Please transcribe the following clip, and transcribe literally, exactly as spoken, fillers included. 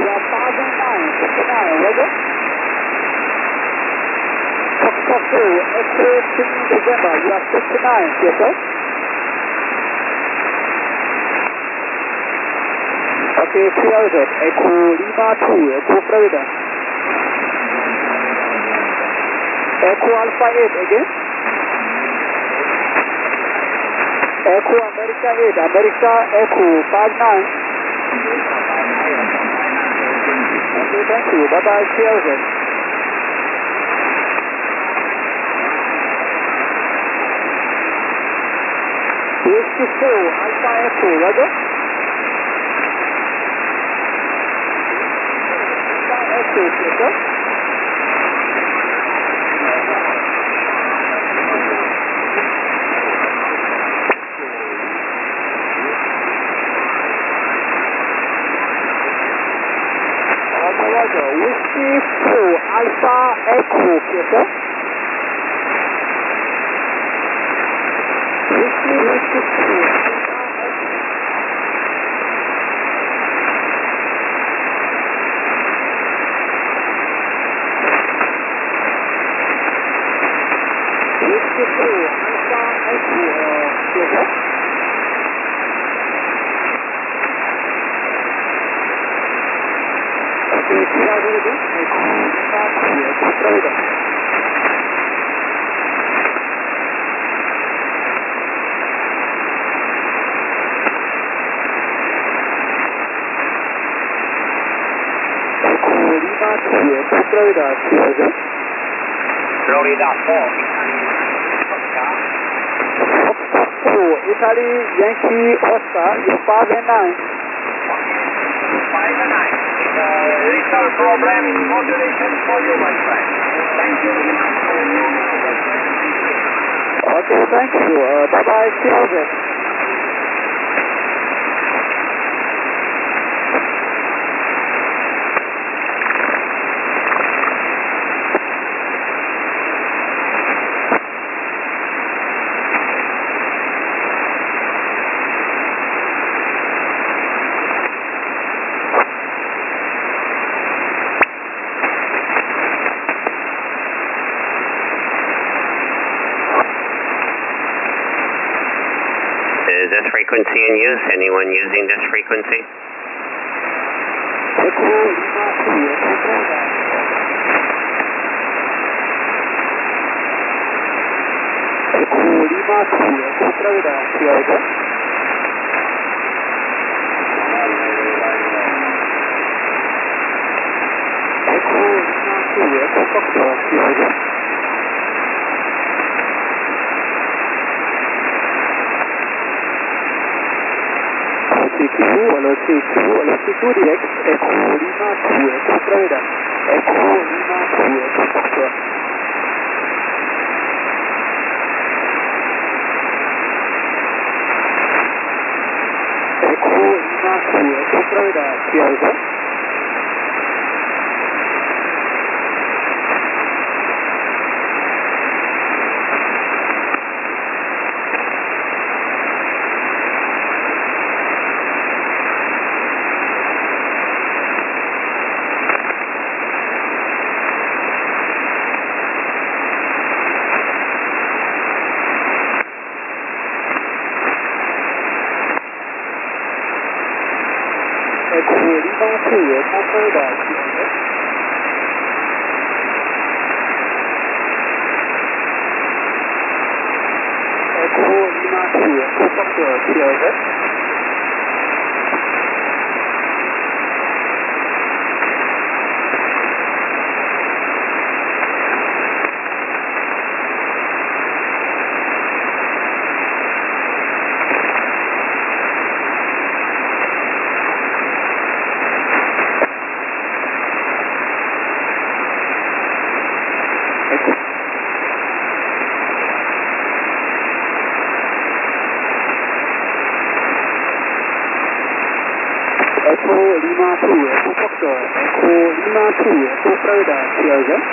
are passing nine, fifty-nine, Roger. Foxtrot two, X-ray three November, you are fifty-nine, yes sir. Okay, three hours, Echo Lima two, Echo Florida. Echo Alpha eight again. Echo America eight, America Echo five nine. Okay, thank you. Bye bye, three hours. Whiskey four, Alpha Echo, Roger. Alpha Echo, yes sir. Roger, Whiskey four, Alpha Echo, yes sir. Whiskey, Whiskey four, Alpha Echo. Whiskey four, Alpha Echo, uh, yes sir. Okay, three hours again. Echo Lima two, Echo Florida. Echo Lima two, Echo Florida, three hours. Florida four, Foxtrot two, Italy Yankee Oscar, you are five and nine. five and nine. It's a little problem in modulation for you, my friend. Thank you very much for your Okay, thank you. Uh, bye bye, see you again. Is this frequency in use? Anyone using this frequency? Echo Lima two, Echo Florida. Echo Lima two, Echo Florida, three hours. Echo Lima two, Echo Foxtrot, three hours. C Q, hello C Q, hello C Q direct, Echo Lima two, Echo Florida. Echo Lima two, Echo Foxtrot. Echo Lima two, Echo Florida, three hours. Echo Lima two, Echo Florida, three hours. Echo Lima two, Echo Foxtrot, three hours. Echo Lima two, Echo Foxtrot, Echo Lima two, Echo Florida, three hours.